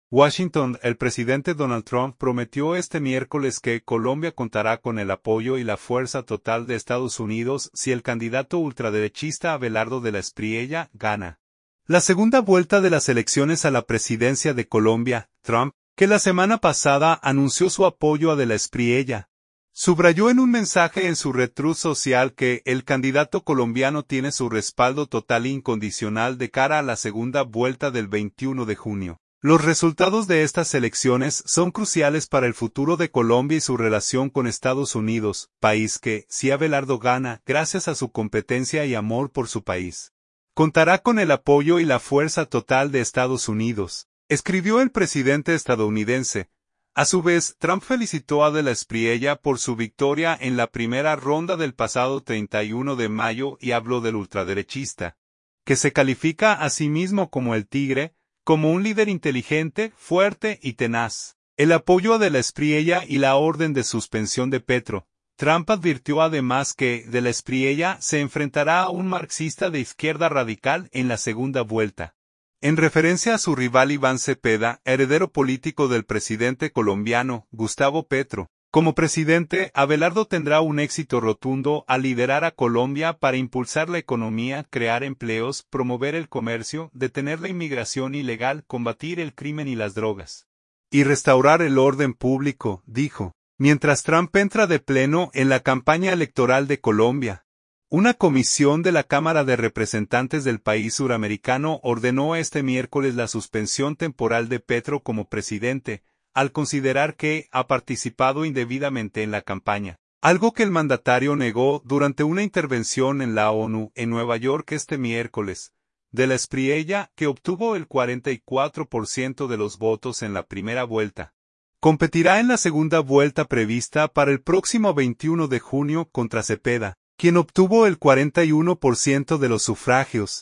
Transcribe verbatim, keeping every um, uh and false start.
Washington. El presidente Donald Trump prometió este miércoles que Colombia contará con el apoyo y la fuerza total de Estados Unidos si el candidato ultraderechista Abelardo de la Espriella gana la segunda vuelta de las elecciones a la presidencia de Colombia. Trump, que la semana pasada anunció su apoyo a de la Espriella, subrayó en un mensaje en su red Truth Social que el candidato colombiano tiene su respaldo total e incondicional de cara a la segunda vuelta del veintiuno de junio. Los resultados de estas elecciones son cruciales para el futuro de Colombia y su relación con Estados Unidos, país que, si Abelardo gana, gracias a su competencia y amor por su país, contará con el apoyo y la fuerza total de Estados Unidos, escribió el presidente estadounidense. A su vez, Trump felicitó a de la Espriella por su victoria en la primera ronda del pasado treinta y uno de mayo y habló del ultraderechista, que se califica a sí mismo como el tigre, como un líder inteligente, fuerte y tenaz. El apoyo a de la Espriella y la orden de suspensión de Petro. Trump advirtió además que de la Espriella se enfrentará a un marxista de izquierda radical en la segunda vuelta. En referencia a su rival Iván Cepeda, heredero político del presidente colombiano, Gustavo Petro. Como presidente, Abelardo tendrá un éxito rotundo al liderar a Colombia para impulsar la economía, crear empleos, promover el comercio, detener la inmigración ilegal, combatir el crimen y las drogas, y restaurar el orden público, dijo. Mientras Trump entra de pleno en la campaña electoral de Colombia, una comisión de la Cámara de Representantes del país suramericano ordenó este miércoles la suspensión temporal de Petro como presidente, al considerar que ha participado indebidamente en la campaña, algo que el mandatario negó durante una intervención en la ONU en Nueva York este miércoles. De la Espriella, que obtuvo el cuarenta y cuatro por ciento de los votos en la primera vuelta, competirá en la segunda vuelta prevista para el próximo veintiuno de junio contra Cepeda, quien obtuvo el cuarenta y uno por ciento de los sufragios.